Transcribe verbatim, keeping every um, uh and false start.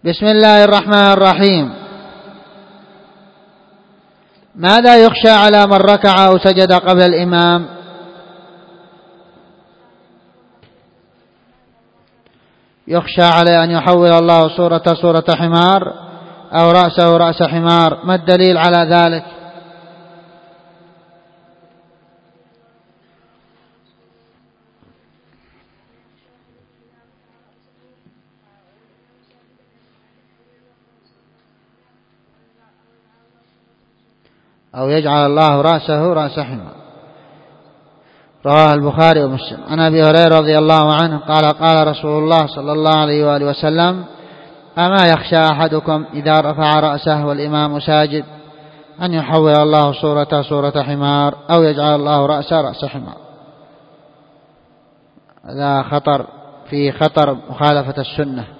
بسم الله الرحمن الرحيم. ماذا يخشى على من ركع أو سجد قبل الإمام؟ يخشى عليه أن يحول الله صورة صورة حمار أو رأسه رأس حمار. ما الدليل على ذلك؟ أو يجعل الله رأسه رأس حمار. رواه البخاري ومسلم. عن أبي هريرة رضي الله عنه قال قال رسول الله صلى الله عليه وآله وسلم: أما يخشى أحدكم إذا رفع رأسه والإمام ساجد أن يحول الله صورة صورة حمار أو يجعل الله رأسه رأس حمار. هذا خطر، فيه خطر مخالفة السنة.